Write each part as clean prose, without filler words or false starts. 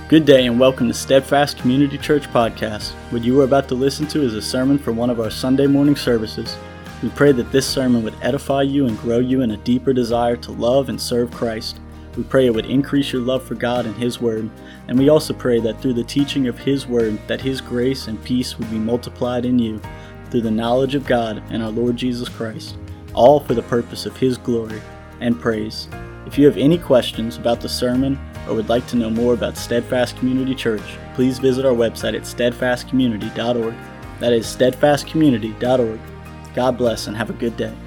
Good day and welcome to Steadfast Community Church Podcast. What you are about to listen to is a sermon from one of our Sunday morning services. We pray that this sermon would edify you and grow you in a deeper desire to love and serve Christ. We pray it would increase your love for God and His Word. And we also pray that through the teaching of His Word, that His grace and peace would be multiplied in you through the knowledge of God and our Lord Jesus Christ, all for the purpose of His glory and praise. If you have any questions about the sermon or would like to know more about Steadfast Community Church, please visit our website at steadfastcommunity.org. That is steadfastcommunity.org. God bless and have a good day.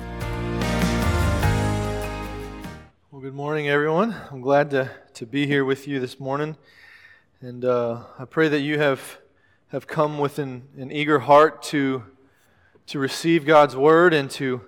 Well, good morning, everyone. I'm glad to be here with you this morning. And I pray that you have come with an eager heart to receive God's Word and to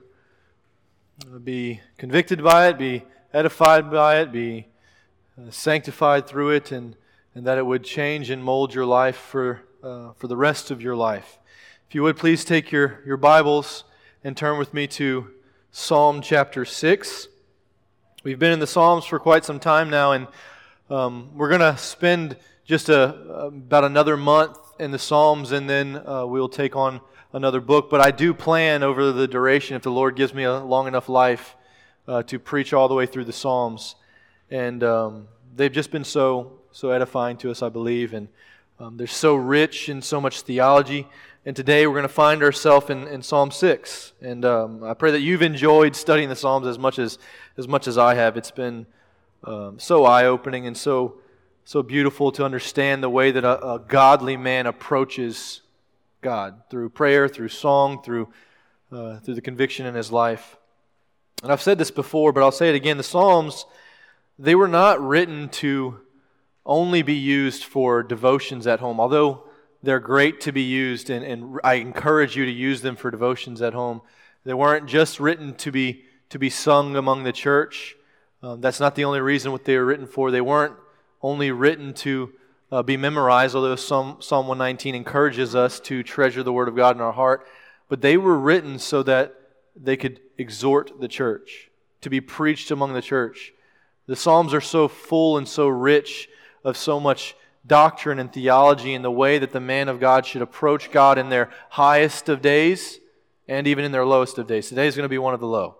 be convicted by it, be edified by it, be sanctified through it, and that it would change and mold your life for the rest of your life. If you would, please take your Bibles and turn with me to Psalm chapter 6. We've been in the Psalms for quite some time now, and we're going to spend just about another month in the Psalms, and then we'll take on another book. But I do plan over the duration, if the Lord gives me a long enough life, to preach all the way through the Psalms. And they've just been so edifying to us, I believe, and they're so rich in so much theology. And today we're going to find ourselves in Psalm 6. And I pray that you've enjoyed studying the Psalms as much as I have. It's been so eye-opening and so beautiful to understand the way that a godly man approaches God through prayer, through song, through the conviction in his life. And I've said this before, but I'll say it again. The Psalms, they were not written to only be used for devotions at home, although they're great to be used, and I encourage you to use them for devotions at home. They weren't just written to be sung among the church. That's not the only reason what they were written for. They weren't only written to be memorized, although Psalm 119 encourages us to treasure the Word of God in our heart. But they were written so that they could exhort the church, to be preached among the church. The Psalms are so full and so rich of so much doctrine and theology and the way that the man of God should approach God in their highest of days and even in their lowest of days. Today is going to be one of the low.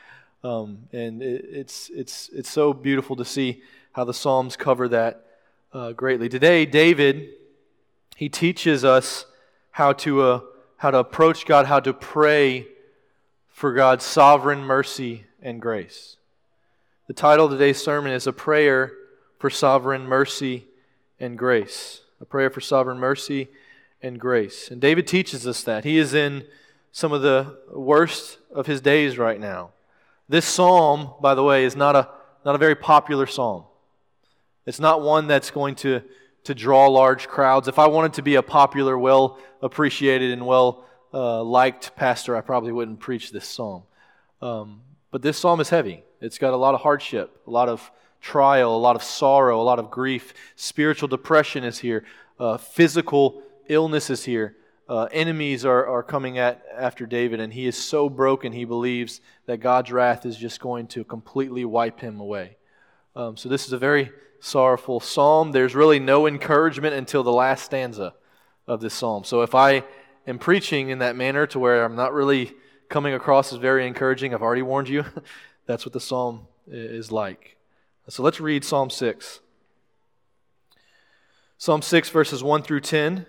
And it's so beautiful to see how the Psalms cover that greatly. Today, David, he teaches us how to approach God, how to pray for God's sovereign mercy and grace. The title of today's sermon is A Prayer for Sovereign Mercy and Grace. A prayer for sovereign mercy and grace. And David teaches us that. He is in some of the worst of his days right now. This psalm, by the way, is not a very popular psalm. It's not one that's going to draw large crowds. If I wanted to be a popular, well appreciated and well liked pastor, I probably wouldn't preach this psalm. But this psalm is heavy. It's got a lot of hardship, a lot of trial, a lot of sorrow, a lot of grief. Spiritual depression is here. Physical illness is here. Enemies are coming after David, and he is so broken he believes that God's wrath is just going to completely wipe him away. So this is a very sorrowful psalm. There's really no encouragement until the last stanza of this psalm. So if I am preaching in that manner to where I'm not really coming across as very encouraging, I've already warned you, that's what the psalm is like. So let's read Psalm 6. Psalm 6 verses 1 through 10.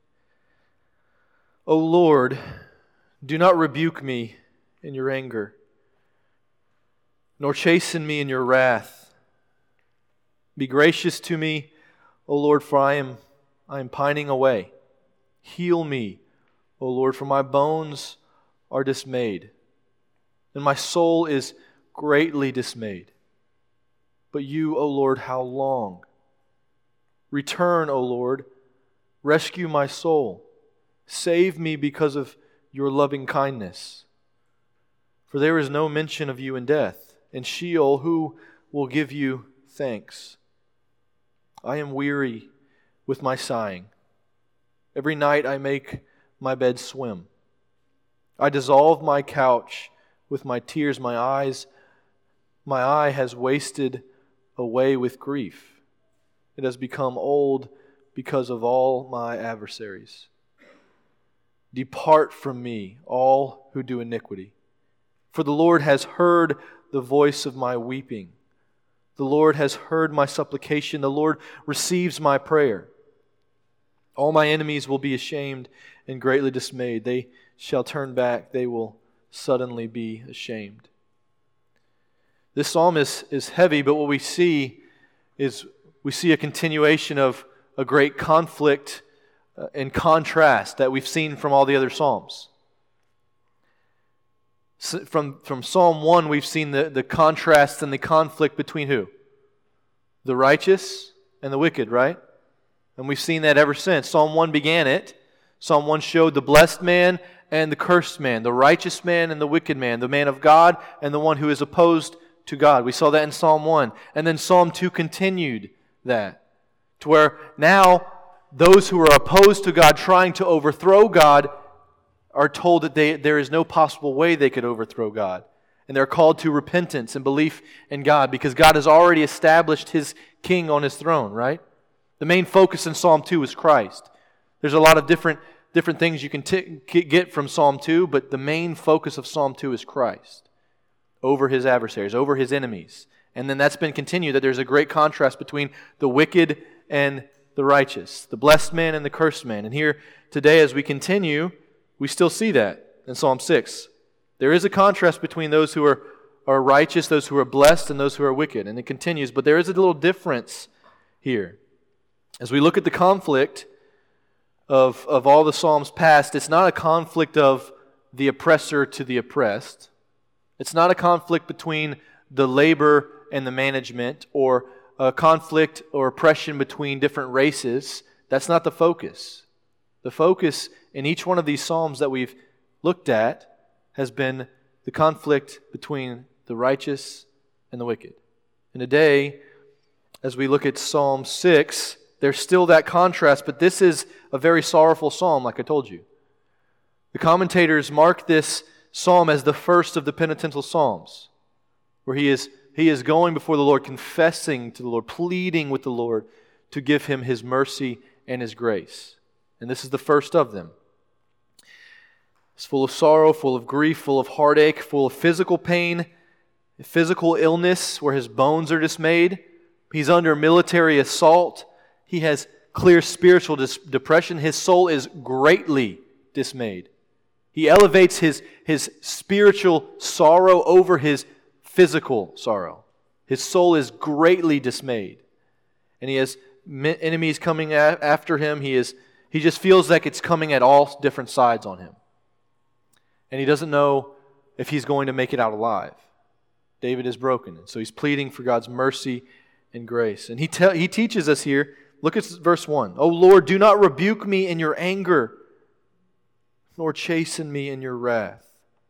O Lord, do not rebuke me in your anger, nor chasten me in your wrath. Be gracious to me, O Lord, for I am pining away. Heal me, O Lord, for my bones are dismayed, and my soul is greatly dismayed. But you, O Lord, how long? Return, O Lord, rescue my soul. Save me because of your loving kindness. For there is no mention of you in death. In Sheol, who will give you thanks? I am weary with my sighing. Every night I make my bed swim. I dissolve my couch with my tears. My eye has wasted away with grief. It has become old because of all my adversaries. Depart from me, all who do iniquity. For the Lord has heard the voice of my weeping. The Lord has heard my supplication. The Lord receives my prayer. All my enemies will be ashamed and greatly dismayed. They shall turn back. They will suddenly be ashamed. This psalm is heavy, but what we see is a continuation of a great conflict and contrast that we've seen from all the other psalms. From Psalm 1, we've seen the contrast and the conflict between who? The righteous and the wicked, right? And we've seen that ever since. Psalm 1 began it. Psalm 1 showed the blessed man and the cursed man, the righteous man and the wicked man, the man of God and the one who is opposed to God. We saw that in Psalm 1. And then Psalm 2 continued that, to where now those who are opposed to God, trying to overthrow God, are told that there is no possible way they could overthrow God. And they're called to repentance and belief in God because God has already established His king on His throne, right? The main focus in Psalm 2 is Christ. There's a lot of different things you can get from Psalm 2, but the main focus of Psalm 2 is Christ over His adversaries, over His enemies. And then that's been continued, that there's a great contrast between the wicked and the righteous, the blessed man and the cursed man. And here today as we continue, we still see that in Psalm 6. There is a contrast between those who are righteous, those who are blessed, and those who are wicked. And it continues, but there is a little difference here. As we look at the conflict of all the Psalms past, it's not a conflict of the oppressor to the oppressed. It's not a conflict between the labor and the management, or a conflict or oppression between different races. That's not the focus. The focus in each one of these Psalms that we've looked at has been the conflict between the righteous and the wicked. And today, as we look at Psalm 6, there's still that contrast, but this is a very sorrowful psalm, like I told you. The commentators mark this psalm as the first of the penitential psalms, where he is going before the Lord, confessing to the Lord, pleading with the Lord to give him His mercy and His grace. And this is the first of them. It's full of sorrow, full of grief, full of heartache, full of physical pain, physical illness where his bones are dismayed. He's under military assault. He has clear spiritual depression. His soul is greatly dismayed. He elevates his spiritual sorrow over his physical sorrow. His soul is greatly dismayed. And he has enemies coming after him. He just feels like it's coming at all different sides on him. And he doesn't know if he's going to make it out alive. David is broken, and so he's pleading for God's mercy and grace. And he teaches us here, look at verse 1. O Lord, do not rebuke me in your anger, nor chasten me in your wrath.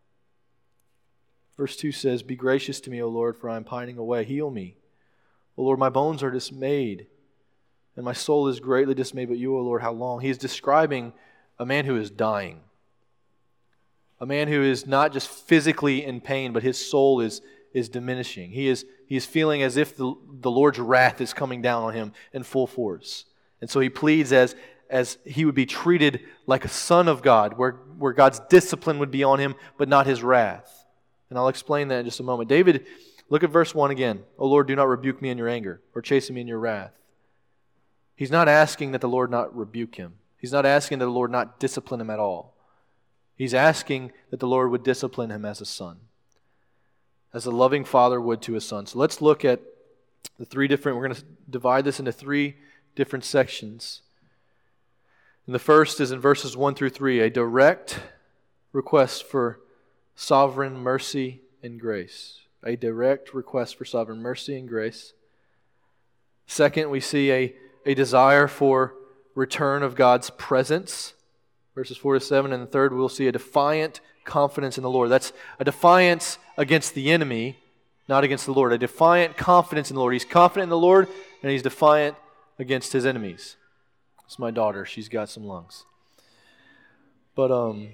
Verse 2 says, Be gracious to me, O Lord, for I am pining away. Heal me. O Lord, my bones are dismayed, and my soul is greatly dismayed, but you, O Lord, how long? He is describing a man who is dying. A man who is not just physically in pain, but his soul is diminishing. He is feeling as if the Lord's wrath is coming down on him in full force. And so he pleads as he would be treated like a son of God, where God's discipline would be on him, but not His wrath. And I'll explain that in just a moment. David, look at verse 1 again. O Lord, do not rebuke me in your anger, or chasten me in your wrath. He's not asking that the Lord not rebuke him. He's not asking that the Lord not discipline him at all. He's asking that the Lord would discipline him as a son, as a loving father would to his son. So let's look at we're going to divide this into 3 different sections. And the first is in verses 1 through 3, a direct request for sovereign mercy and grace. A direct request for sovereign mercy and grace. Second, we see a desire for return of God's presence, verses 4 to 7. And the third, we'll see a defiant confidence in the Lord. That's a defiance against the enemy, not against the Lord. A defiant confidence in the Lord. He's confident in the Lord, and he's defiant against his enemies. It's my daughter. She's got some lungs. But,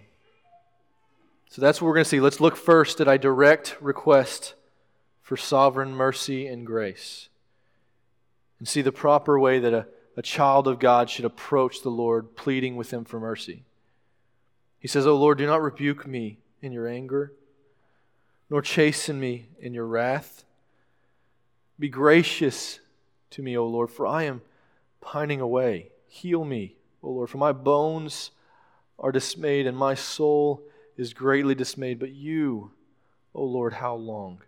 so that's what we're going to see. Let's look first at a direct request for sovereign mercy and grace. and see the proper way that a child of God should approach the Lord, pleading with Him for mercy. He says, "O Lord, do not rebuke me in your anger, nor chasten me in your wrath. Be gracious to me, O Lord, for I am pining away. Heal me, O Lord, for my bones are dismayed, and my soul is greatly dismayed. But you, O Lord, how long?"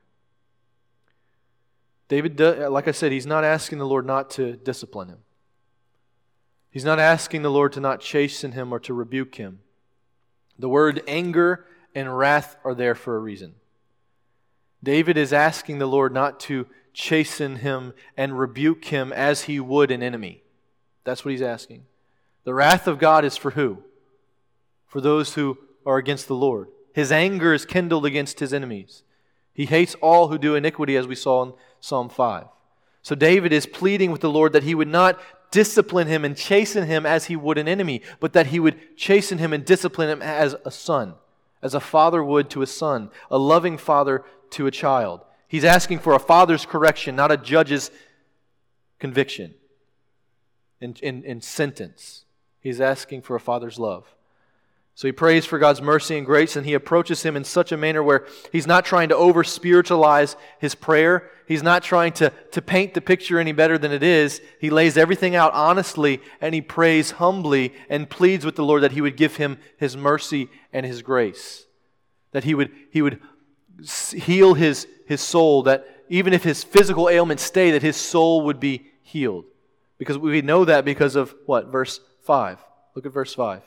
David, like I said, he's not asking the Lord not to discipline him. He's not asking the Lord to not chasten him or to rebuke him. The word anger and wrath are there for a reason. David is asking the Lord not to chasten him and rebuke him as he would an enemy. That's what he's asking. The wrath of God is for who? For those who are against the Lord. His anger is kindled against His enemies. He hates all who do iniquity, as we saw in Psalm 5. So David is pleading with the Lord that He would not discipline him and chasten him as He would an enemy, but that He would chasten him and discipline him as a son, as a father would to a son, a loving father to a child. He's asking for a father's correction, not a judge's conviction and sentence. He's asking for a father's love. So he prays for God's mercy and grace, and he approaches Him in such a manner where he's not trying to over-spiritualize his prayer. He's not trying to paint the picture any better than it is. He lays everything out honestly, and he prays humbly and pleads with the Lord that He would give him His mercy and His grace. That He would heal his soul, that even if his physical ailments stay, that his soul would be healed. Because we know that because of what? Verse 5. Look at verse 5.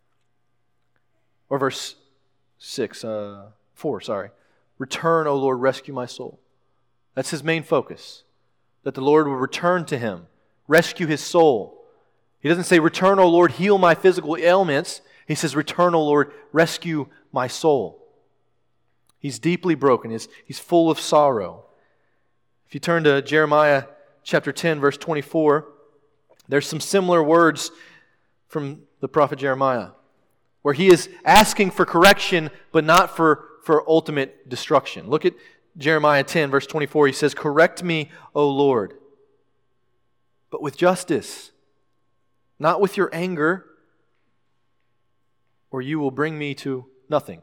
Or verse 4, sorry. "Return, O Lord, rescue my soul." That's his main focus. That the Lord will return to him, rescue his soul. He doesn't say, "Return, O Lord, heal my physical ailments." He says, "Return, O Lord, rescue my soul." He's deeply broken. He's full of sorrow. If you turn to Jeremiah chapter 10, verse 24, there's some similar words from the prophet Jeremiah, where he is asking for correction, but not for ultimate destruction. Look at Jeremiah 10, verse 24. He says, "Correct me, O Lord, but with justice, not with your anger, or you will bring me to nothing."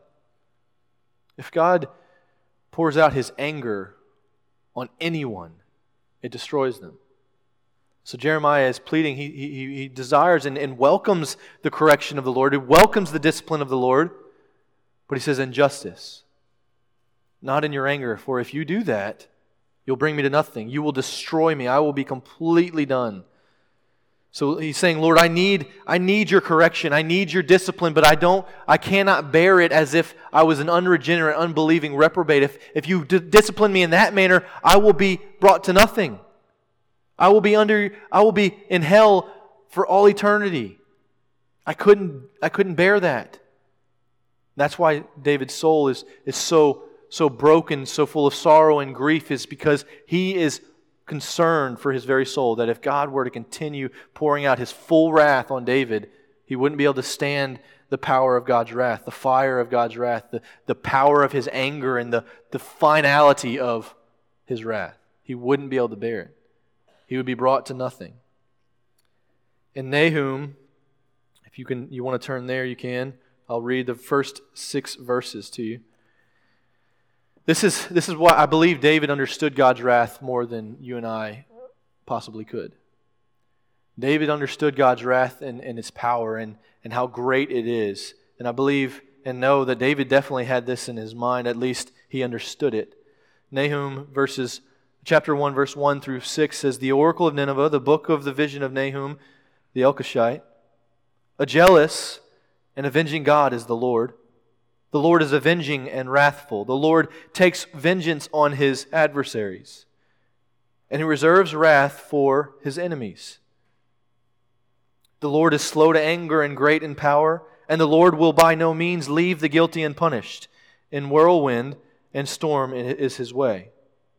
If God pours out His anger on anyone, it destroys them. So Jeremiah is pleading, he desires and welcomes the correction of the Lord. He welcomes the discipline of the Lord. But he says, "In justice, not in your anger. For if you do that, you'll bring me to nothing. You will destroy me. I will be completely done." So he's saying, "Lord, I need your correction. I need your discipline, but I cannot bear it as if I was an unregenerate, unbelieving reprobate. If you discipline me in that manner, I will be brought to nothing. I will be in hell for all eternity. I couldn't bear that." That's why David's soul is so broken, so full of sorrow and grief, is because he is concerned for his very soul, that if God were to continue pouring out His full wrath on David, he wouldn't be able to stand the power of God's wrath, the fire of God's wrath, the power of His anger, and the finality of His wrath. He wouldn't be able to bear it. He would be brought to nothing. In Nahum, if you want to turn there, you can. I'll read the first 6 verses to you. This is why I believe David understood God's wrath more than you and I possibly could. David understood God's wrath and its power and how great it is. And I believe and know that David definitely had this in his mind. At least he understood it. Nahum chapter 1, verse 1 through 6 says, "The oracle of Nineveh, the book of the vision of Nahum the Elkoshite. A jealous and avenging God is the Lord. The Lord is avenging and wrathful. The Lord takes vengeance on His adversaries, and He reserves wrath for His enemies. The Lord is slow to anger and great in power, and the Lord will by no means leave the guilty unpunished. In whirlwind and storm is His way.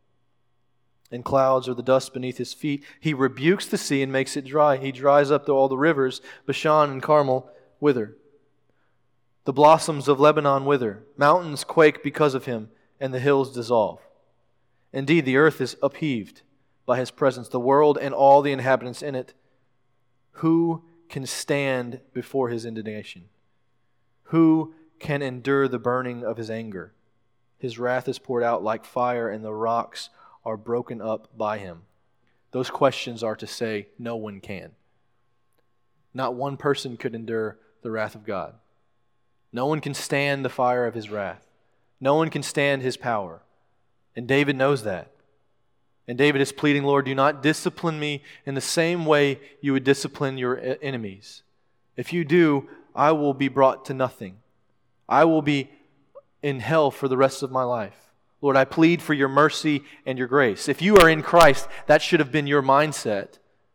And clouds are the dust beneath His feet. He rebukes the sea and makes it dry. He dries up all the rivers. Bashan and Carmel wither. The blossoms of Lebanon wither. Mountains quake because of Him, and the hills dissolve. Indeed, the earth is upheaved by His presence, the world and all the inhabitants in it. Who can stand before His indignation? Who can endure the burning of His anger? His wrath is poured out like fire, and the rocks are broken up by Him. Those questions are to say, no one can. Not one person could endure the wrath of God. No one can stand the fire of His wrath. No one can stand His power. And David knows that. And David is pleading, Lord, do not discipline me in the same way you would discipline your enemies. If you do, I will be brought to nothing. I will be in hell for the rest of my life. Lord, I plead for your mercy and your grace. If you are in Christ, that should have been your mindset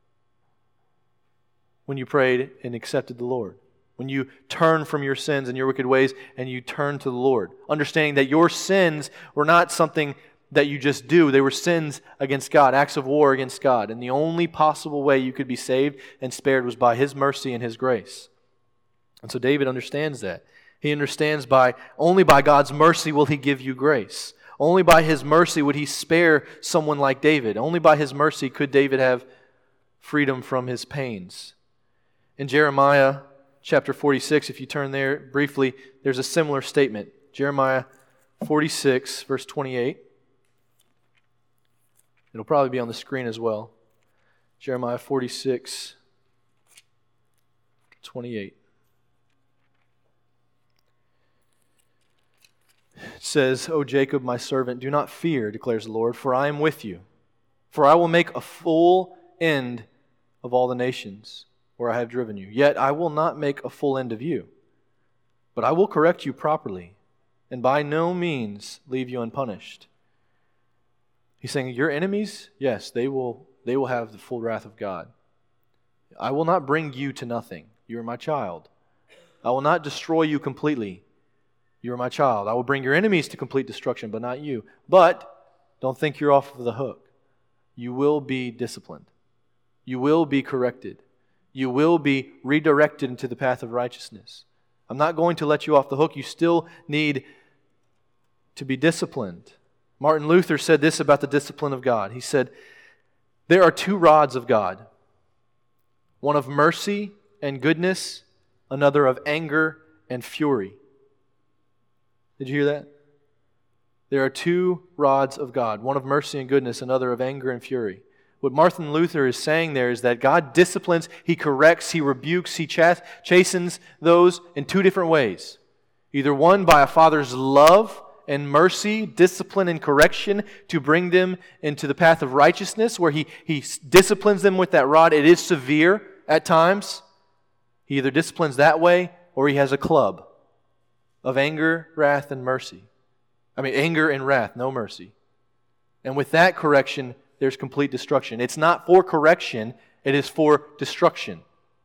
when you prayed and accepted the Lord. When you turn from your sins and your wicked ways and you turn to the Lord. Understanding that your sins were not something that you just do. They were sins against God, acts of war against God. And the only possible way you could be saved and spared was by His mercy and His grace. And so David understands that. He understands only by God's mercy will He give you grace. Only by His mercy would He spare someone like David. Only by His mercy could David have freedom from his pains. In Jeremiah chapter 46, if you turn there briefly, there's a similar statement. Jeremiah 46, verse 28. It'll probably be on the screen as well. Jeremiah 46, 28. It says, O Jacob, my servant, do not fear, declares the Lord, for I am with you. For I will make a full end of all the nations where I have driven you. Yet I will not make a full end of you, but I will correct you properly, and by no means leave you unpunished. He's saying, your enemies, yes, they will have the full wrath of God. I will not bring you to nothing. You are my child. I will not destroy you completely. You are my child. I will bring your enemies to complete destruction, but not you. But don't think you're off of the hook. You will be disciplined. You will be corrected. You will be redirected into the path of righteousness. I'm not going to let you off the hook. You still need to be disciplined. Martin Luther said this about the discipline of God. He said, there are two rods of God, one of mercy and goodness, another of anger and fury. Did you hear that? There are two rods of God, one of mercy and goodness, another of anger and fury. What Martin Luther is saying there is that God disciplines, He corrects, He rebukes, He chastens those in two different ways. Either one, by a father's love and mercy, discipline and correction to bring them into the path of righteousness, where He disciplines them with that rod. It is severe at times. He either disciplines that way or He has a club of anger, wrath, and mercy. Anger and wrath, no mercy. And with that correction, there's complete destruction. It's not for correction, it is for destruction.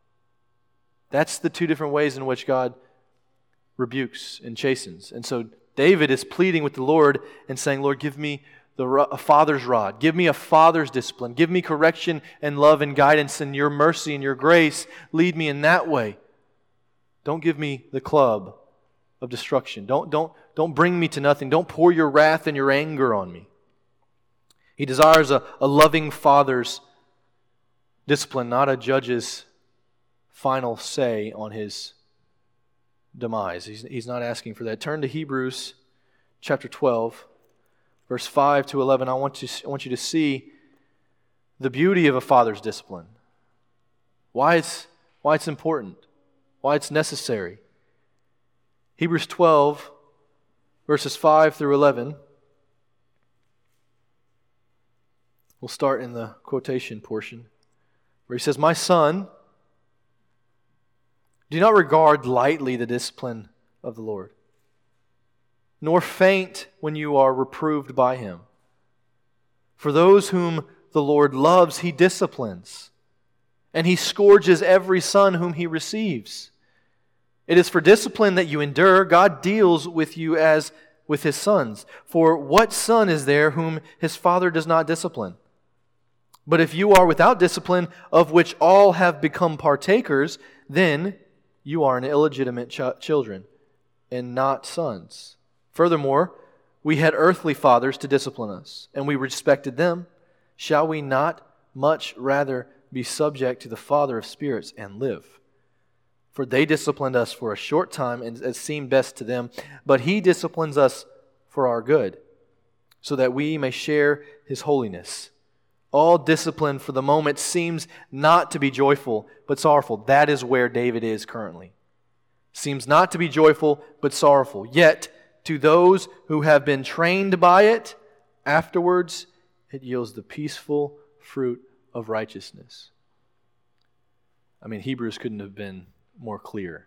That's the two different ways in which God rebukes and chastens. And so David is pleading with the Lord and saying, Lord, give me a father's rod. Give me a father's discipline. Give me correction and love and guidance and your mercy and your grace. Lead me in that way. Don't give me the club of destruction. Don't bring me to nothing. Don't pour your wrath and your anger on me. He desires a loving father's discipline, not a judge's final say on his demise. He's not asking for that. Turn to Hebrews chapter 12, verse 5 to 11. I want you to see the beauty of a father's discipline. Why it's important. Why it's necessary. Hebrews 12, verses 5 through 11. We'll start in the quotation portion, where he says, My son, do not regard lightly the discipline of the Lord, nor faint when you are reproved by Him. For those whom the Lord loves, He disciplines, and He scourges every son whom He receives. It is for discipline that you endure. God deals with you as with His sons. For what son is there whom his father does not discipline? But if you are without discipline, of which all have become partakers, then you are an illegitimate children and not sons. Furthermore, we had earthly fathers to discipline us, and we respected them. Shall we not much rather be subject to the Father of spirits and live? For they disciplined us for a short time as seemed best to them, but He disciplines us for our good, so that we may share His holiness. All discipline for the moment seems not to be joyful, but sorrowful. That is where David is currently. Seems not to be joyful, but sorrowful. Yet, to those who have been trained by it, afterwards it yields the peaceful fruit of righteousness. I mean, Hebrews couldn't have been more clear.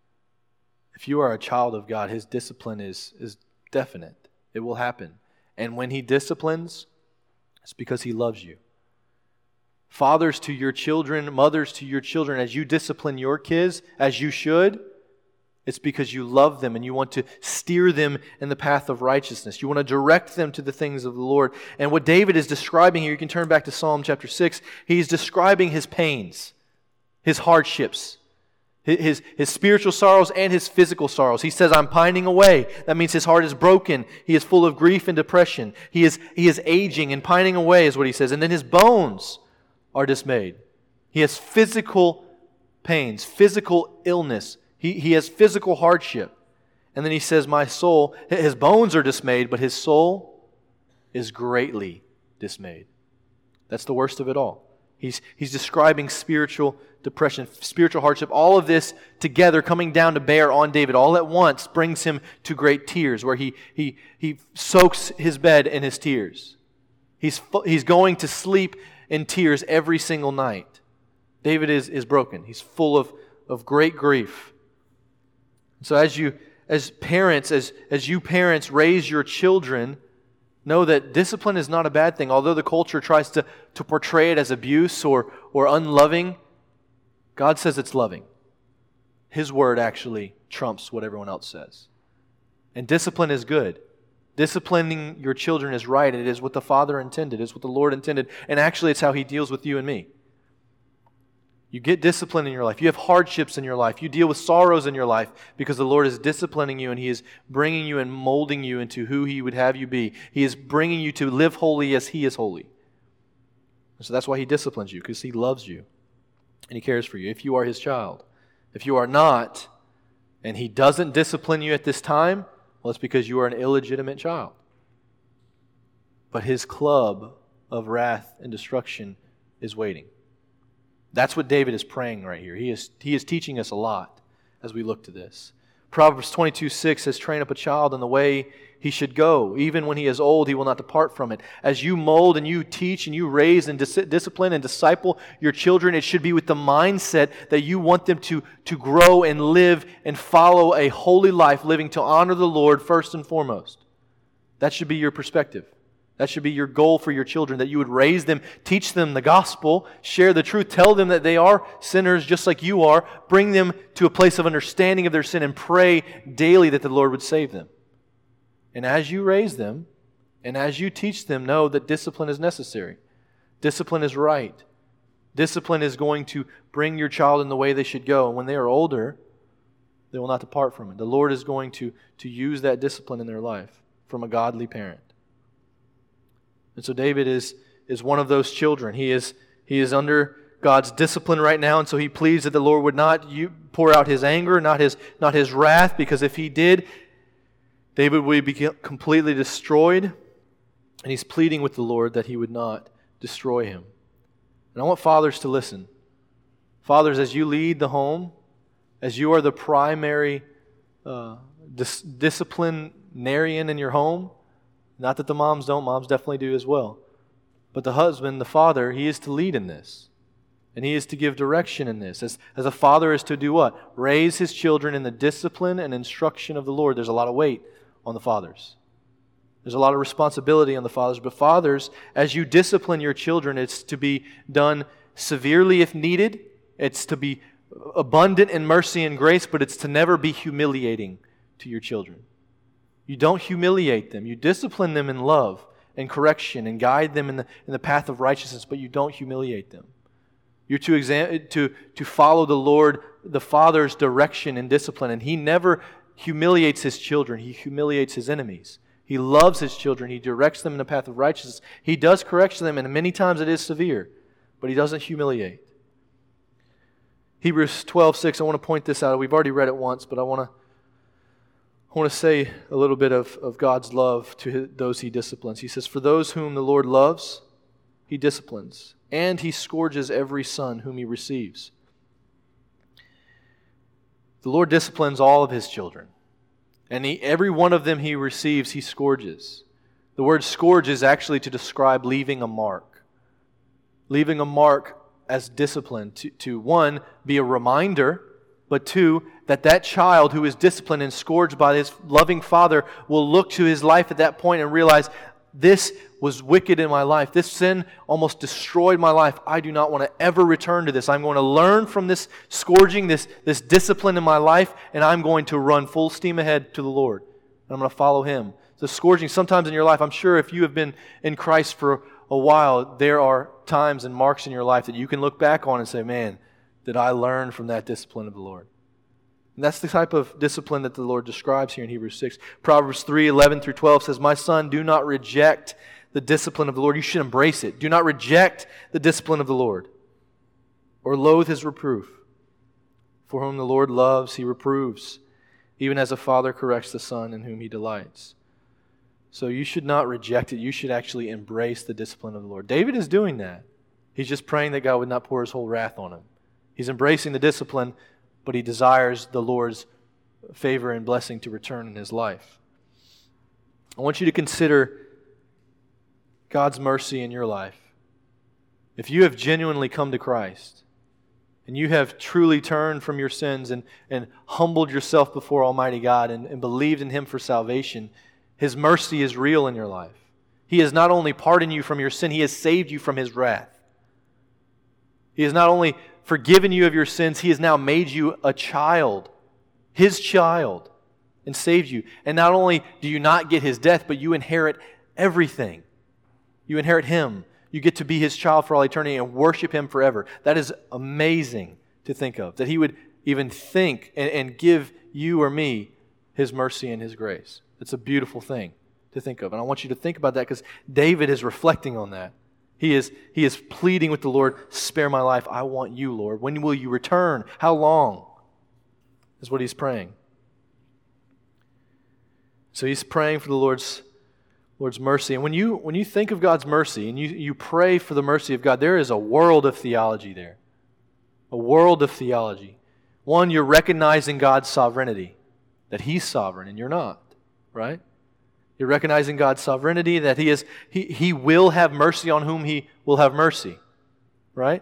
If you are a child of God, His discipline is definite. It will happen. And when He disciplines, it's because He loves you. Fathers to your children, mothers to your children, as you discipline your kids, as you should, it's because you love them and you want to steer them in the path of righteousness. You want to direct them to the things of the Lord. And what David is describing here, you can turn back to Psalm chapter 6, he's describing his pains, his hardships, his spiritual sorrows and his physical sorrows. He says, I'm pining away. That means his heart is broken. He is full of grief and depression. He is aging and pining away is what he says. And then his bones are dismayed. He has physical pains, physical illness. He has physical hardship. And then he says, my soul, his bones are dismayed, but his soul is greatly dismayed. That's the worst of it all. He's describing spiritual depression, spiritual hardship. All of this together coming down to bear on David all at once brings him to great tears, where he soaks his bed in his tears. He's going to sleep in tears every single night. David is broken. He's full of great grief. So as you parents raise your children, know that discipline is not a bad thing. Although the culture tries to portray it as abuse or unloving, God says it's loving. His word actually trumps what everyone else says. And discipline is good. Disciplining your children is right. It is what the Father intended. It's what the Lord intended. And actually it's how He deals with you and me. You get discipline in your life. You have hardships in your life. You deal with sorrows in your life because the Lord is disciplining you and He is bringing you and molding you into who He would have you be. He is bringing you to live holy as He is holy. And so that's why He disciplines you, because He loves you and He cares for you if you are His child. If you are not, and He doesn't discipline you at this time, well, it's because you are an illegitimate child. But His club of wrath and destruction is waiting. That's what David is praying right here. He is teaching us a lot as we look to this. Proverbs 22:6 says, train up a child in the way he should go. Even when he is old, he will not depart from it. As you mold and you teach and you raise and discipline and disciple your children, it should be with the mindset that you want them to grow and live and follow a holy life, living to honor the Lord first and foremost. That should be your perspective. That should be your goal for your children, that you would raise them, teach them the gospel, share the truth, tell them that they are sinners just like you are, bring them to a place of understanding of their sin, and pray daily that the Lord would save them. And as you raise them, and as you teach them, know that discipline is necessary. Discipline is right. Discipline is going to bring your child in the way they should go. And when they are older, they will not depart from it. The Lord is going to use that discipline in their life from a godly parent. And so David is one of those children. He is under God's discipline right now, and so he pleads that the Lord would not pour out His anger, not his wrath, because if He did, David would be completely destroyed. And he's pleading with the Lord that He would not destroy him. And I want fathers to listen. Fathers, as you lead the home, as you are the primary disciplinarian in your home, not that the moms don't, moms definitely do as well. But the husband, the father, he is to lead in this. And he is to give direction in this. As a father is to do what? Raise his children in the discipline and instruction of the Lord. There's a lot of weight on the fathers. There's a lot of responsibility on the fathers. But fathers, as you discipline your children, it's to be done severely if needed. It's to be abundant in mercy and grace, but it's to never be humiliating to your children. You don't humiliate them. You discipline them in love and correction and guide them in the path of righteousness, but you don't humiliate them. You're to follow the Lord, the Father's direction and discipline, and He never humiliates His children. He humiliates His enemies. He loves His children. He directs them in the path of righteousness. He does correction them, and many times it is severe, but He doesn't humiliate. Hebrews 12:6, I want to point this out. We've already read it once, but I want to say a little bit of God's love to those He disciplines. He says, "For those whom the Lord loves, He disciplines, and He scourges every son whom He receives." The Lord disciplines all of His children, and every one of them He receives, He scourges. The word scourge is actually to describe leaving a mark. Leaving a mark as discipline to one, be a reminder, but two, that child who is disciplined and scourged by his loving Father will look to his life at that point and realize, this was wicked in my life. This sin almost destroyed my life. I do not want to ever return to this. I'm going to learn from this scourging, this discipline in my life, and I'm going to run full steam ahead to the Lord. And I'm going to follow Him. The scourging, sometimes in your life, I'm sure if you have been in Christ for a while, there are times and marks in your life that you can look back on and say, man, did I learn from that discipline of the Lord? And that's the type of discipline that the Lord describes here in Hebrews 6. Proverbs 3:11-12 says, "My son, do not reject the discipline of the Lord." You should embrace it. Do not reject the discipline of the Lord, or loathe His reproof. For whom the Lord loves, He reproves, even as a father corrects the son in whom He delights. So you should not reject it. You should actually embrace the discipline of the Lord. David is doing that. He's just praying that God would not pour His whole wrath on him. He's embracing the discipline, but he desires the Lord's favor and blessing to return in his life. I want you to consider God's mercy in your life. If you have genuinely come to Christ, and you have truly turned from your sins and humbled yourself before Almighty God and believed in Him for salvation, His mercy is real in your life. He has not only pardoned you from your sin, He has saved you from His wrath. He has not only forgiven you of your sins, He has now made you a child, His child, and saved you. And not only do you not get His death, but you inherit everything. You inherit Him. You get to be His child for all eternity and worship Him forever. That is amazing to think of, that He would even think and give you or me His mercy and His grace. It's a beautiful thing to think of. And I want you to think about that because David is reflecting on that. He is pleading with the Lord, spare my life. I want you, Lord. When will you return? How long? Is what he's praying. So he's praying for the Lord's mercy. And when you think of God's mercy and you pray for the mercy of God, there is a world of theology there. A world of theology. One, you're recognizing God's sovereignty, that He's sovereign and you're not, right? You're recognizing God's sovereignty, that He will have mercy on whom He will have mercy, right?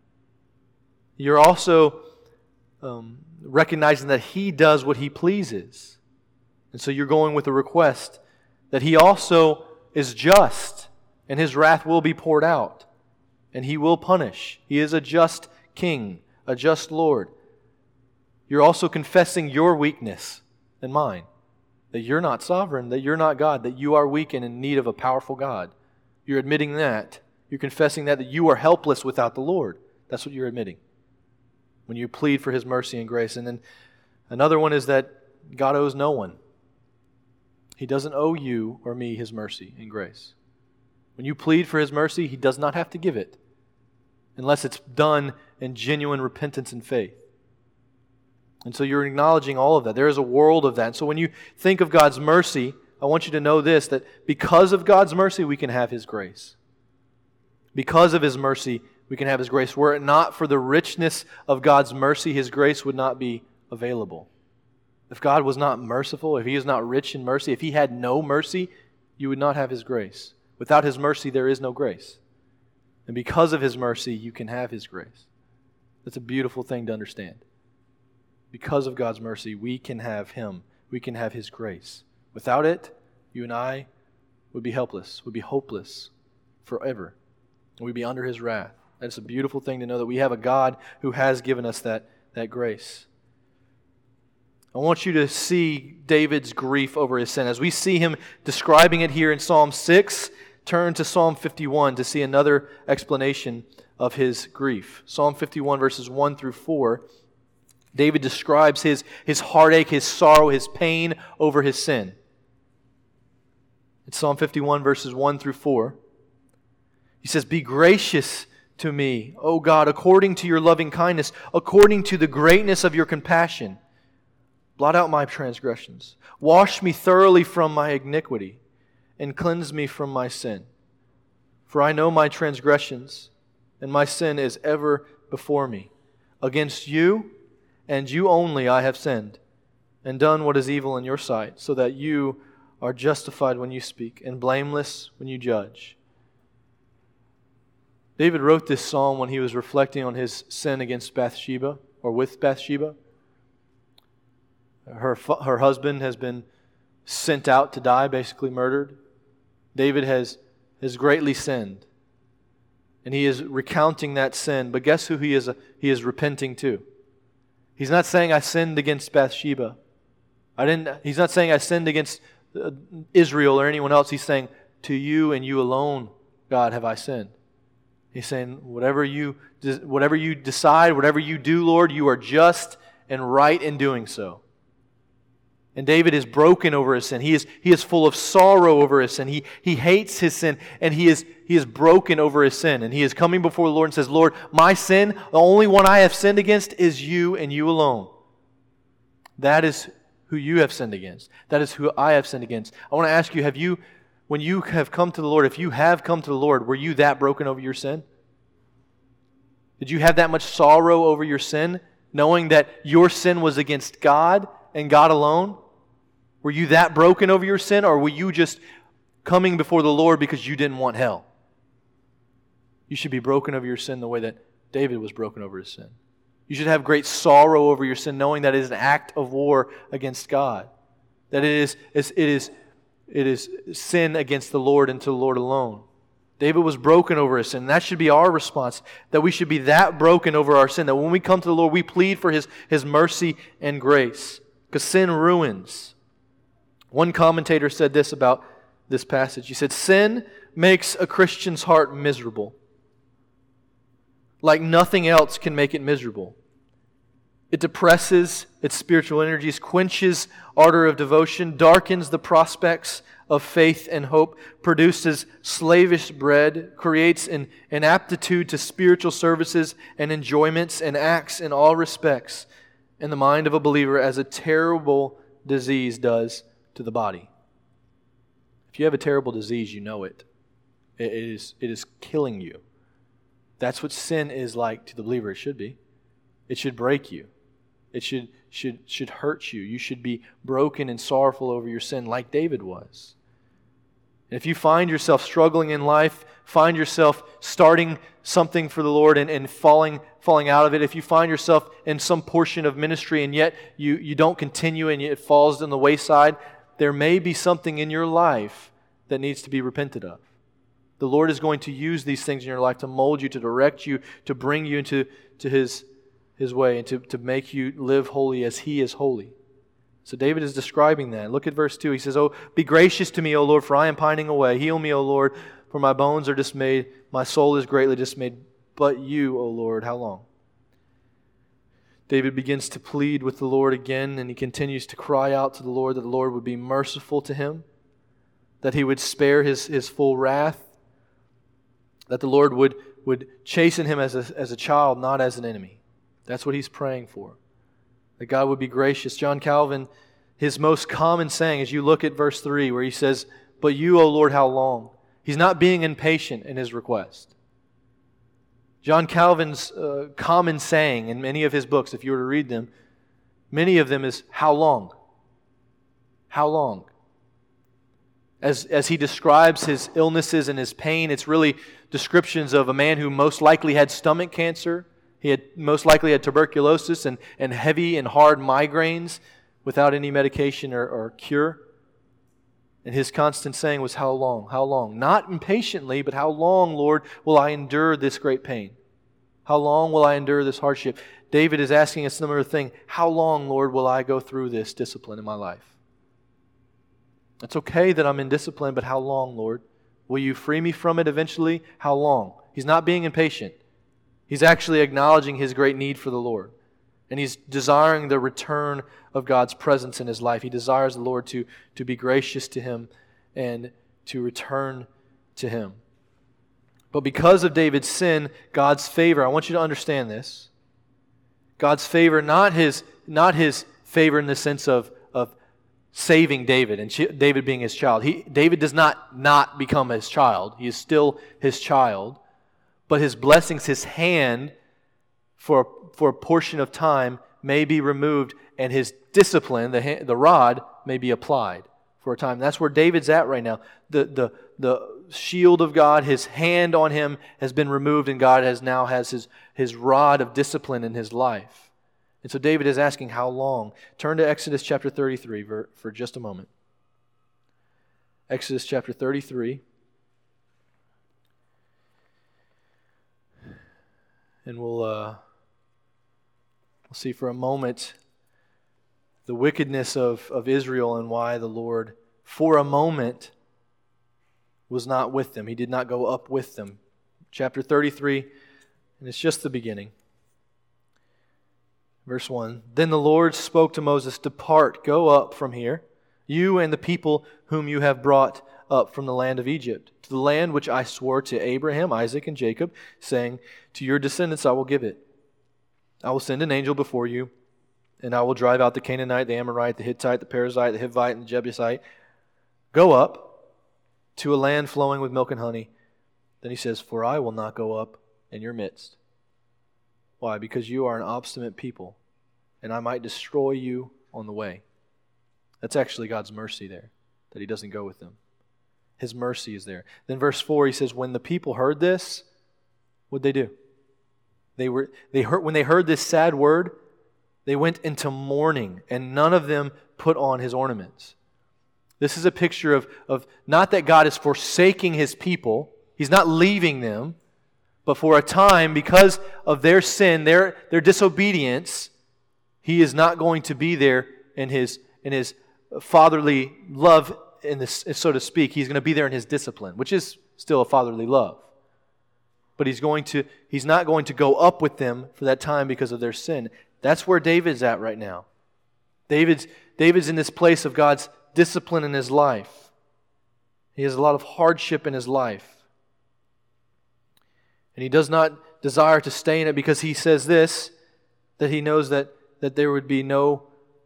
You're also recognizing that He does what He pleases. And so you're going with a request that He also is just, and His wrath will be poured out, and He will punish. He is a just King, a just Lord. You're also confessing your weakness and mine, that you're not sovereign, that you're not God, that you are weak and in need of a powerful God. You're admitting that. You're confessing that you are helpless without the Lord. That's what you're admitting when you plead for His mercy and grace. And then another one is that God owes no one. He doesn't owe you or me His mercy and grace. When you plead for His mercy, He does not have to give it unless it's done in genuine repentance and faith. And so you're acknowledging all of that. There is a world of that. And so when you think of God's mercy, I want you to know this, that because of God's mercy, we can have His grace. Because of His mercy, we can have His grace. Were it not for the richness of God's mercy, His grace would not be available. If God was not merciful, if He is not rich in mercy, if He had no mercy, you would not have His grace. Without His mercy, there is no grace. And because of His mercy, you can have His grace. That's a beautiful thing to understand. Because of God's mercy, we can have Him. We can have His grace. Without it, you and I would be helpless, would be hopeless forever. And we'd be under His wrath. That's a beautiful thing to know that we have a God who has given us that grace. I want you to see David's grief over his sin. As we see him describing it here in Psalm 6, turn to Psalm 51 to see another explanation of his grief. Psalm 51 verses 1 through 4. David describes his heartache, his sorrow, his pain over his sin. It's Psalm 51, verses 1 through 4. He says, "Be gracious to me, O God, according to your loving kindness, according to the greatness of your compassion. Blot out my transgressions. Wash me thoroughly from my iniquity, and cleanse me from my sin. For I know my transgressions, and my sin is ever before me. Against you, and you only, I have sinned, and done what is evil in your sight, so that you are justified when you speak, and blameless when you judge." David wrote this psalm when he was reflecting on his sin against Bathsheba, or with Bathsheba. Her husband has been sent out to die, basically murdered. David has greatly sinned. And he is recounting that sin. But guess who he is repenting to? He's not saying, "I sinned against Bathsheba." He's not saying, "I sinned against Israel or anyone else." He's saying, "To you and you alone, God, have I sinned." He's saying, whatever you decide, whatever you do, Lord, you are just and right in doing so. And David is broken over his sin. He is full of sorrow over his sin. He hates his sin, and he is broken over his sin. And he is coming before the Lord and says, "Lord, my sin, the only one I have sinned against is you and you alone. That is who you have sinned against. That is who I have sinned against." I want to ask you, when you have come to the Lord, if you have come to the Lord, were you that broken over your sin? Did you have that much sorrow over your sin, knowing that your sin was against God and God alone? Were you that broken over your sin, or were you just coming before the Lord because you didn't want hell? You should be broken over your sin the way that David was broken over his sin. You should have great sorrow over your sin, knowing that it is an act of war against God. That it is sin against the Lord and to the Lord alone. David was broken over his sin. That should be our response, that we should be that broken over our sin, that when we come to the Lord, we plead for His mercy and grace, because sin ruins. One commentator said this about this passage. He said, "Sin makes a Christian's heart miserable, like nothing else can make it miserable. It depresses its spiritual energies, quenches ardor of devotion, darkens the prospects of faith and hope, produces slavish bread, creates an inaptitude to spiritual services and enjoyments, and acts in all respects in the mind of a believer as a terrible disease does to the body." If you have a terrible disease, you know it. It is killing you. That's what sin is like to the believer. It should be. It should break you. It should hurt you. You should be broken and sorrowful over your sin like David was. And if you find yourself struggling in life, find yourself starting something for the Lord and falling out of it, if you find yourself in some portion of ministry and yet you don't continue and it falls on the wayside, there may be something in your life that needs to be repented of. The Lord is going to use these things in your life to mold you, to direct you, to bring you into His way, and to make you live holy as He is holy. So David is describing that. Look at verse 2. He says, "Oh, be gracious to me, O Lord, for I am pining away. Heal me, O Lord, for my bones are dismayed. My soul is greatly dismayed. But you, O Lord, how long?" David begins to plead with the Lord again, and he continues to cry out to the Lord that the Lord would be merciful to him, that He would spare his full wrath, that the Lord would chasten him as a child, not as an enemy. That's what he's praying for, that God would be gracious. John Calvin, his most common saying, as you look at verse 3, where he says, "But you, O Lord, how long?" He's not being impatient in his request. John Calvin's common saying in many of his books, if you were to read them, many of them is, "How long? How long?" As he describes his illnesses and his pain, it's really descriptions of a man who most likely had stomach cancer. He had most likely had tuberculosis and heavy and hard migraines without any medication or cure. And his constant saying was, "How long? How long?" Not impatiently, but "How long, Lord, will I endure this great pain? How long will I endure this hardship?" David is asking a similar thing. How long, Lord, will I go through this discipline in my life? It's okay that I'm in discipline, but how long, Lord? Will you free me from it eventually? How long? He's not being impatient. He's actually acknowledging his great need for the Lord. And he's desiring the return of God's presence in his life. He desires the Lord to be gracious to him and to return to Him. But because of David's sin, God's favor, I want you to understand this. God's favor, not his favor in the sense of saving David and David being his child. David does not become his child. He is still his child. But his blessings, his hand for a portion of time may be removed, and his discipline, the rod, may be applied for a time. That's where David's at right now. The shield of God, his hand on him has been removed, and God now has his rod of discipline in his life. And so David is asking, how long? Turn to Exodus chapter 33 for just a moment. Exodus chapter 33. And we'll see for a moment the wickedness of Israel and why the Lord, for a moment, was not with them. He did not go up with them. Chapter 33, and it's just the beginning. Verse 1, Then the Lord spoke to Moses, Depart, go up from here, you and the people whom you have brought up from the land of Egypt, to the land which I swore to Abraham, Isaac, and Jacob, saying, To your descendants I will give it. I will send an angel before you, and I will drive out the Canaanite, the Amorite, the Hittite, the Perizzite, the Hivite, and the Jebusite. Go up to a land flowing with milk and honey. Then he says, For I will not go up in your midst. Why? Because you are an obstinate people, and I might destroy you on the way. That's actually God's mercy there, that He doesn't go with them. His mercy is there. Then verse 4, he says, When the people heard this, what'd they do? When they heard this sad word, they went into mourning, and none of them put on his ornaments. This is a picture of not that God is forsaking His people. He's not leaving them. But for a time, because of their sin, their disobedience, He is not going to be there in His fatherly love, so to speak. He's going to be there in His discipline, which is still a fatherly love. But He's not going to go up with them for that time because of their sin. That's where David's at right now. David's in this place of God's discipline in his life. He has a lot of hardship in his life. And he does not desire to stay in it because he says this, that he knows that there would be no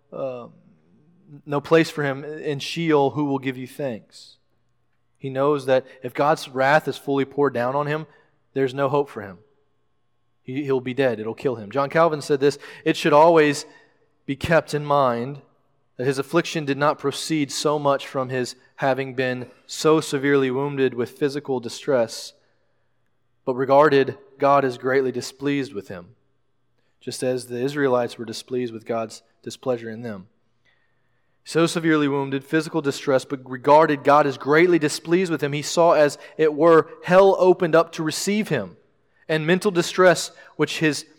place for him in Sheol. Who will give you thanks? He knows that if God's wrath is fully poured down on him, there's no hope for him. He'll be dead. It'll kill him. John Calvin said this, It should always be kept in mind that his affliction did not proceed so much from his having been so severely wounded with physical distress, but regarded God as greatly displeased with him, just as the Israelites were displeased with God's displeasure in them. So severely wounded, physical distress, but regarded God as greatly displeased with him. He saw, as it were, hell opened up to receive him, and mental distress which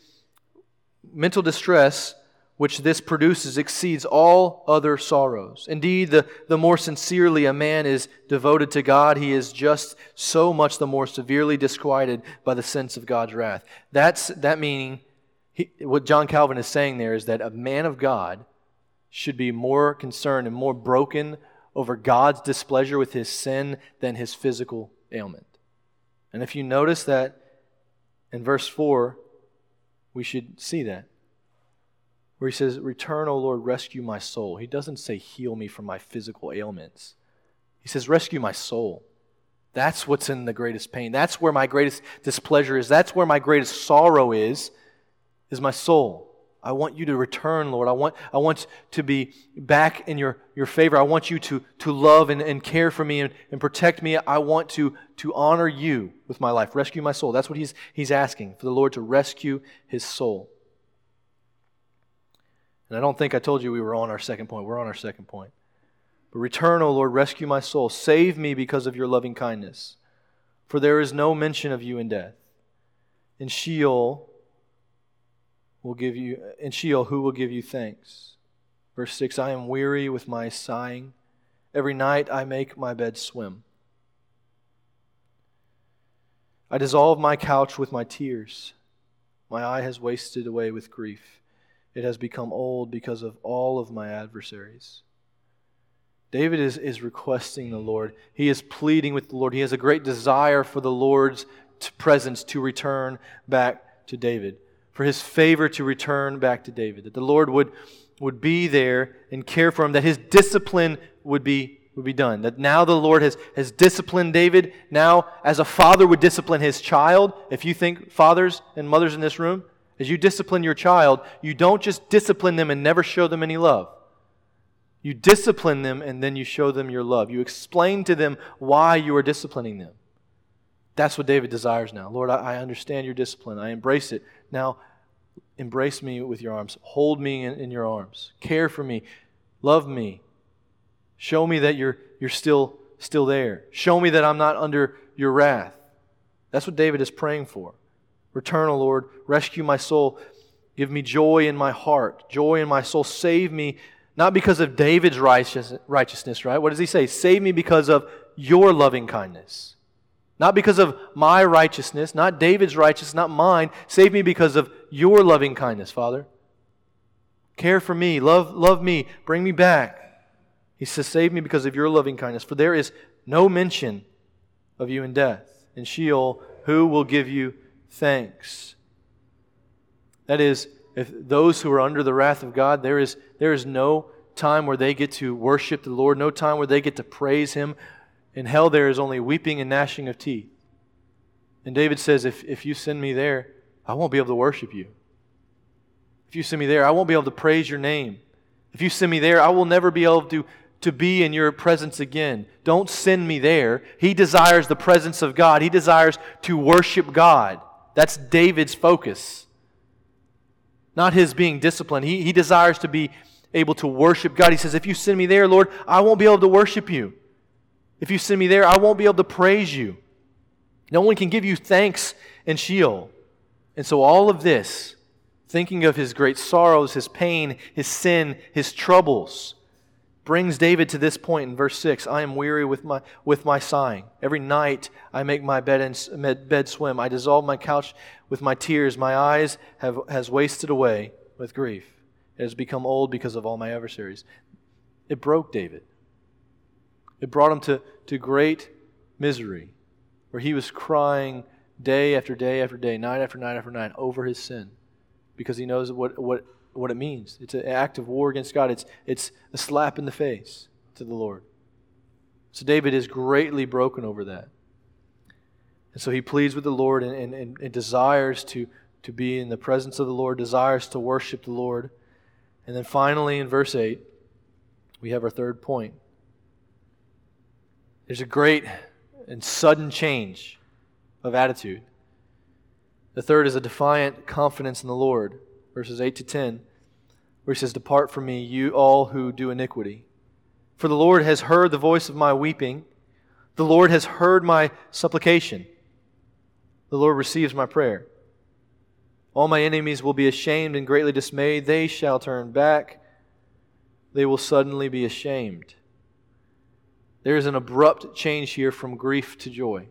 this produces exceeds all other sorrows. Indeed, the more sincerely a man is devoted to God, he is just so much the more severely disquieted by the sense of God's wrath. That meaning, what John Calvin is saying there is that a man of God should be more concerned and more broken over God's displeasure with his sin than his physical ailment. And if you notice that in verse 4, we should see that. Where he says, Return, O Lord, rescue my soul. He doesn't say, heal me from my physical ailments. He says, rescue my soul. That's what's in the greatest pain. That's where my greatest displeasure is. That's where my greatest sorrow is my soul. I want you to return, Lord. I want to be back in your favor. I want you to love and care for me and protect me. I want to honor you with my life. Rescue my soul. That's what he's asking, for the Lord to rescue his soul. And I don't think I told you we were on our second point. We're on our second point. But return, O Lord, rescue my soul. Save me because of your loving kindness. For there is no mention of you in death. In Sheol, who will give you thanks? Verse 6, I am weary with my sighing. Every night I make my bed swim. I dissolve my couch with my tears. My eye has wasted away with grief. It has become old because of all of my adversaries. David is requesting the Lord. He is pleading with the Lord. He has a great desire for the Lord's presence to return back to David, for His favor to return back to David, that the Lord would be there and care for him, that His discipline would be done. That now the Lord has disciplined David. Now, as a father would discipline his child, if you think fathers and mothers in this room, as you discipline your child, you don't just discipline them and never show them any love. You discipline them and then you show them your love. You explain to them why you are disciplining them. That's what David desires now. Lord, I understand your discipline. I embrace it. Now, embrace me with your arms. Hold me in your arms. Care for me. Love me. Show me that you're still there. Show me that I'm not under your wrath. That's what David is praying for. Return, O Lord. Rescue my soul. Give me joy in my heart. Joy in my soul. Save me, not because of David's righteousness, right? What does he say? Save me because of your loving kindness. Not because of my righteousness, not David's righteousness, not mine. Save me because of your loving kindness, Father. Care for me. Love me. Bring me back. He says, save me because of your loving kindness, for there is no mention of you in death. In Sheol, who will give you thanks? That is, if those who are under the wrath of God, there is no time where they get to worship the Lord, no time where they get to praise Him. In hell there is only weeping and gnashing of teeth. And David says, if you send me there, I won't be able to worship you. If you send me there, I won't be able to praise your name. If you send me there, I will never be able to be in your presence again. Don't send me there. He desires the presence of God. He desires to worship God. That's David's focus. Not his being disciplined. He desires to be able to worship God. He says, if you send me there, Lord, I won't be able to worship you. If you send me there, I won't be able to praise you. No one can give you thanks in Sheol. And so all of this, thinking of his great sorrows, his pain, his sin, his troubles, brings David to this point in verse 6. I am weary with my sighing. Every night I make my bed swim. I dissolve my couch with my tears. My eyes has wasted away with grief. It has become old because of all my adversaries. It broke David. It brought him to great misery, where he was crying day after day after day, night after night after night over his sin, because he knows what it means. It's an act of war against God. It's a slap in the face to the Lord. So David is greatly broken over that. And so he pleads with the Lord and desires to be in the presence of the Lord, desires to worship the Lord. And then finally in verse 8, we have our third point. There's a great and sudden change of attitude. The third is a defiant confidence in the Lord. Verses 8 to 10, where he says, depart from me, you all who do iniquity. For the Lord has heard the voice of my weeping. The Lord has heard my supplication. The Lord receives my prayer. All my enemies will be ashamed and greatly dismayed. They shall turn back. They will suddenly be ashamed. There is an abrupt change here from grief to joy.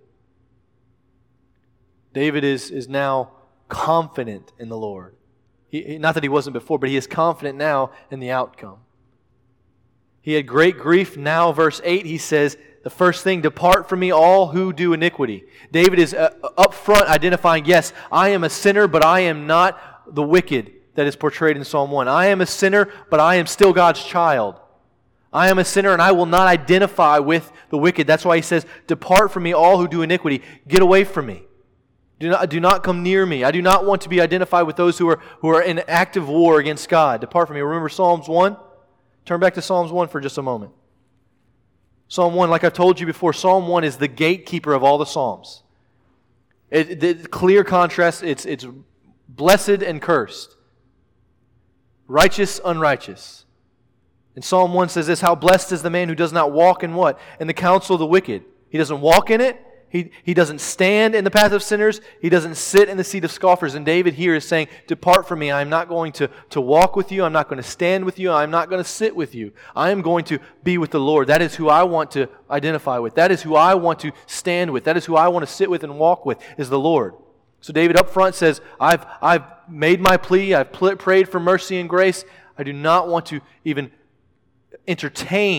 David is now confident in the Lord. Not that he wasn't before, but he is confident now in the outcome. He had great grief. Now, verse 8, he says, the first thing, depart from me all who do iniquity. David is up front identifying, yes, I am a sinner, but I am not the wicked that is portrayed in Psalm 1. I am a sinner, but I am still God's child. I am a sinner, and I will not identify with the wicked. That's why he says, depart from me all who do iniquity. Get away from me. Do not come near me. I do not want to be identified with those who are in active war against God. Depart from me. Remember Psalms 1? Turn back to Psalms 1 for just a moment. Psalm 1, like I've told you before, Psalm 1 is the gatekeeper of all the Psalms. The clear contrast, it's blessed and cursed. Righteous, unrighteous. And Psalm 1 says this, how blessed is the man who does not walk in what? In the counsel of the wicked. He doesn't walk in it. He doesn't stand in the path of sinners. He doesn't sit in the seat of scoffers. And David here is saying, depart from me. I am not going to walk with you. I'm not going to stand with you. I'm not going to sit with you. I am going to be with the Lord. That is who I want to identify with. That is who I want to stand with. That is who I want to sit with and walk with, is the Lord. So David up front says, I've made my plea. I've prayed for mercy and grace. I do not want to even entertain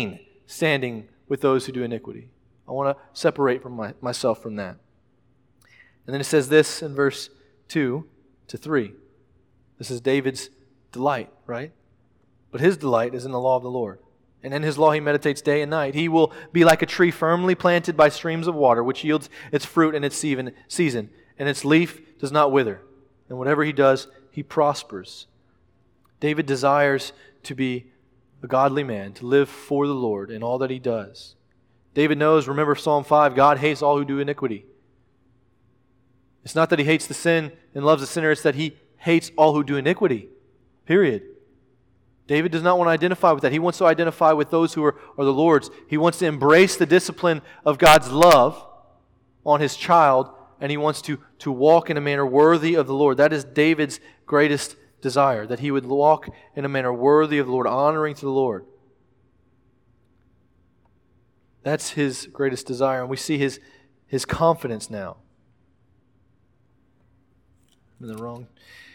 standing with those who do iniquity. I want to separate from myself from that. And then it says this in verse 2 to 3. This is David's delight, right? But his delight is in the law of the Lord. And in his law he meditates day and night. He will be like a tree firmly planted by streams of water, which yields its fruit in its season, and its leaf does not wither. And whatever he does, he prospers. David desires to be a godly man, to live for the Lord in all that he does. David knows, remember Psalm 5, God hates all who do iniquity. It's not that he hates the sin and loves the sinner, it's that he hates all who do iniquity. Period. David does not want to identify with that. He wants to identify with those who are the Lord's. He wants to embrace the discipline of God's love on his child, and he wants to walk in a manner worthy of the Lord. That is David's greatest desire, that he would walk in a manner worthy of the Lord, honoring to the Lord. That's his greatest desire, and we see his confidence now. I'm in the wrong.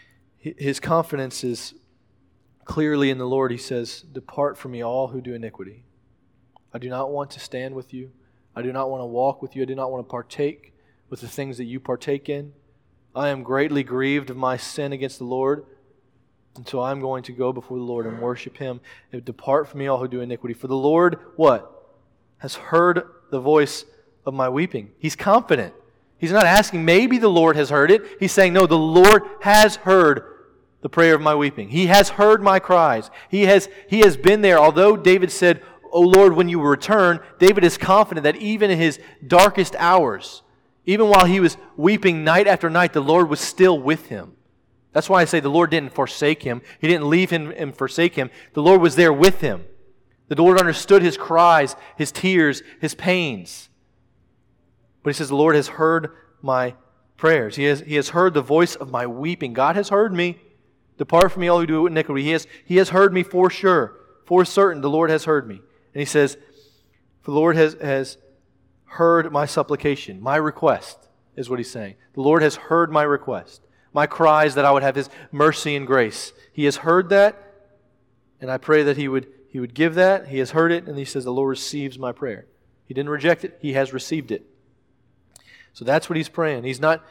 His confidence is clearly in the Lord. He says, "Depart from me, all who do iniquity. I do not want to stand with you. I do not want to walk with you. I do not want to partake with the things that you partake in. I am greatly grieved of my sin against the Lord, and so I'm going to go before the Lord and worship Him. And depart from me, all who do iniquity. For the Lord," what? "Has heard the voice of my weeping." He's confident. He's not asking, maybe the Lord has heard it. He's saying, no, the Lord has heard the prayer of my weeping. He has heard my cries. He has been there. Although David said, "O Lord, when you will return," David is confident that even in his darkest hours, even while he was weeping night after night, the Lord was still with him. That's why I say the Lord didn't forsake him. He didn't leave him and forsake him. The Lord was there with him. The Lord understood his cries, his tears, his pains. But he says, the Lord has heard my prayers. He has heard the voice of my weeping. God has heard me. Depart from me, all who do iniquity. He has heard me for sure. For certain, the Lord has heard me. And he says, for the Lord has heard my supplication. My request is what he's saying. The Lord has heard my request. My cries that I would have His mercy and grace. He has heard that, and I pray that He would give that. He has heard it, and he says, the Lord receives my prayer. He didn't reject it. He has received it. So that's what he's praying. He's not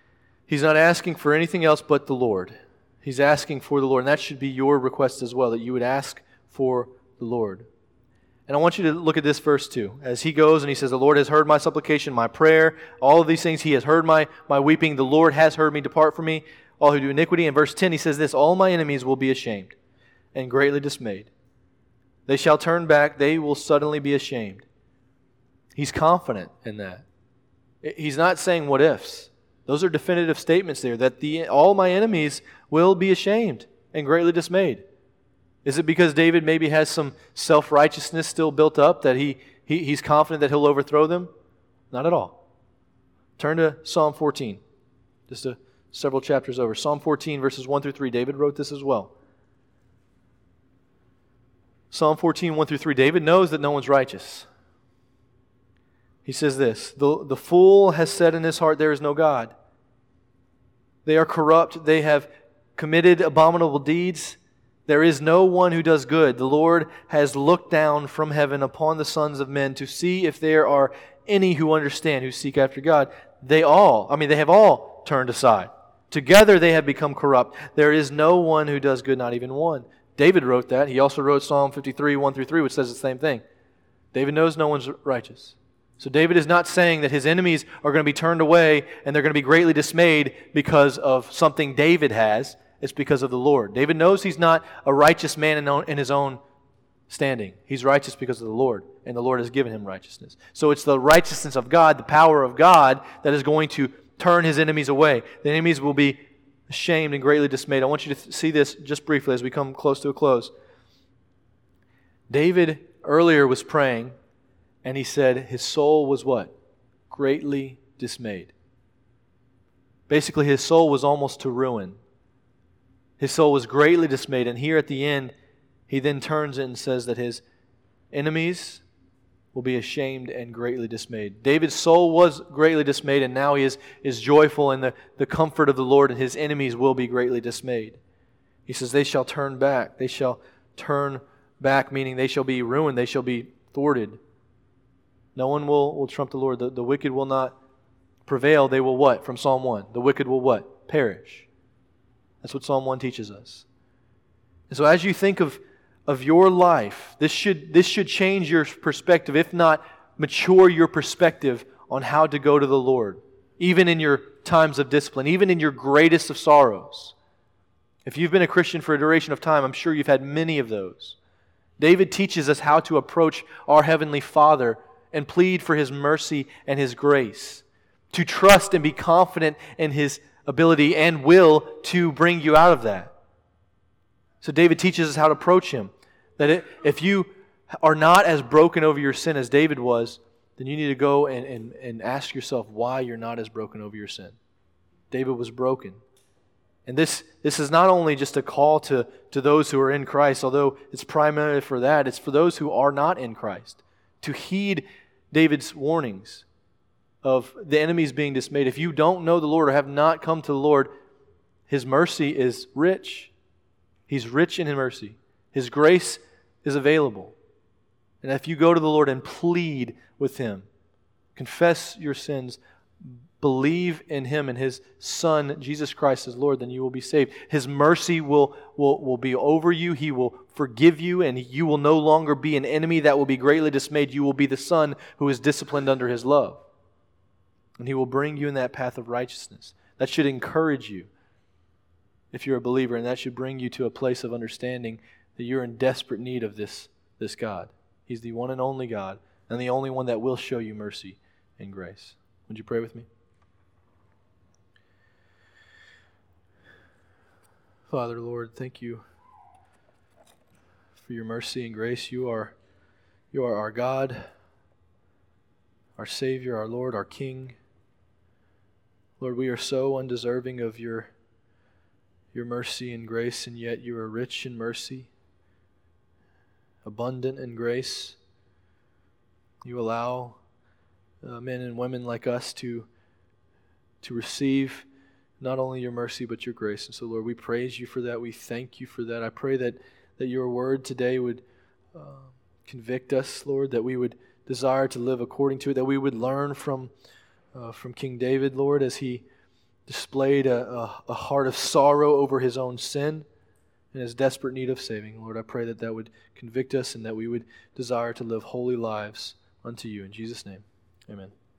asking for anything else but the Lord. He's asking for the Lord. And that should be your request as well, that you would ask for the Lord. And I want you to look at this verse too. As he goes and he says, the Lord has heard my supplication, my prayer, all of these things. He has heard my weeping. The Lord has heard me. Depart from me, all who do iniquity. In verse 10 he says this, all my enemies will be ashamed and greatly dismayed. They shall turn back. They will suddenly be ashamed. He's confident in that. He's not saying what ifs. Those are definitive statements there, that all my enemies will be ashamed and greatly dismayed. Is it because David maybe has some self-righteousness still built up, that he's confident that he'll overthrow them? Not at all. Turn to Psalm 14, just several chapters over. Psalm 14, verses 1 through 3. David wrote this as well. Psalm 14, 1 through 3. David knows that no one's righteous. He says this, the fool has said in his heart, there is no God. They are corrupt. They have committed abominable deeds. There is no one who does good. The Lord has looked down from heaven upon the sons of men to see if there are any who understand, who seek after God. They have all turned aside. Together they have become corrupt. There is no one who does good, not even one. David wrote that. He also wrote Psalm 53, 1 through 3, which says the same thing. David knows no one's righteous. So David is not saying that his enemies are going to be turned away and they're going to be greatly dismayed because of something David has. It's because of the Lord. David knows he's not a righteous man in his own standing. He's righteous because of the Lord, and the Lord has given him righteousness. So it's the righteousness of God, the power of God, that is going to turn his enemies away. The enemies will be ashamed and greatly dismayed. I want you to see this just briefly as we come close to a close. David earlier was praying, and he said his soul was what? Greatly dismayed. Basically, his soul was almost to ruin. His soul was greatly dismayed. And here at the end, he then turns it and says that his enemies will be ashamed and greatly dismayed. David's soul was greatly dismayed, and now he is joyful in the comfort of the Lord, and his enemies will be greatly dismayed. He says they shall turn back. They shall turn back, meaning they shall be ruined. They shall be thwarted. No one will trump the Lord. The wicked will not prevail. They will what? From Psalm 1. The wicked will what? Perish. That's what Psalm 1 teaches us. And so as you think of your life, this should change your perspective, if not mature your perspective on how to go to the Lord, even in your times of discipline, even in your greatest of sorrows. If you've been a Christian for a duration of time, I'm sure you've had many of those. David teaches us how to approach our Heavenly Father and plead for His mercy and His grace, to trust and be confident in His ability and will to bring you out of that. So David teaches us how to approach Him. That if you are not as broken over your sin as David was, then you need to go and ask yourself why you're not as broken over your sin. David was broken. And this is not only just a call to those who are in Christ, although it's primarily for that, it's for those who are not in Christ, to heed David's warnings of the enemies being dismayed. If you don't know the Lord or have not come to the Lord, His mercy is rich. He's rich in His mercy. His grace is available. And if you go to the Lord and plead with Him, confess your sins, believe in Him and His Son, Jesus Christ as Lord, then you will be saved. His mercy will be over you. He will forgive you, and you will no longer be an enemy that will be greatly dismayed. You will be the son who is disciplined under His love. And He will bring you in that path of righteousness. That should encourage you if you're a believer, and that should bring you to a place of understanding that you're in desperate need of this God. He's the one and only God, and the only one that will show you mercy and grace. Would you pray with me? Father, Lord, thank You for Your mercy and grace. You are our God, our Savior, our Lord, our King. Lord, we are so undeserving of Your mercy and grace, and yet You are rich in mercy, abundant in grace. You allow men and women like us to receive not only Your mercy but Your grace. And so, Lord, we praise You for that. We thank You for that. I pray that Your word today would convict us, Lord, that we would desire to live according to it, that we would learn from King David, Lord, as he displayed a heart of sorrow over his own sin and his desperate need of saving. Lord, I pray that would convict us and that we would desire to live holy lives unto You. In Jesus' name, amen.